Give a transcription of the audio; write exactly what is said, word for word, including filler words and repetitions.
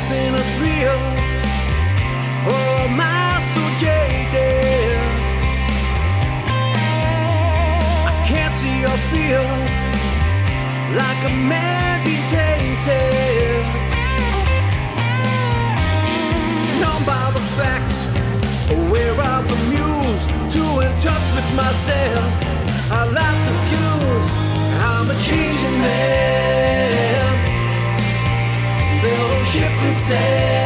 happiness real? Or am I so jaded? I can't see or feel like a man being tainted, numb by the fact, aware of the muse, too in touch with myself. I light the fuse. I'm a changing man, built on shifting sand.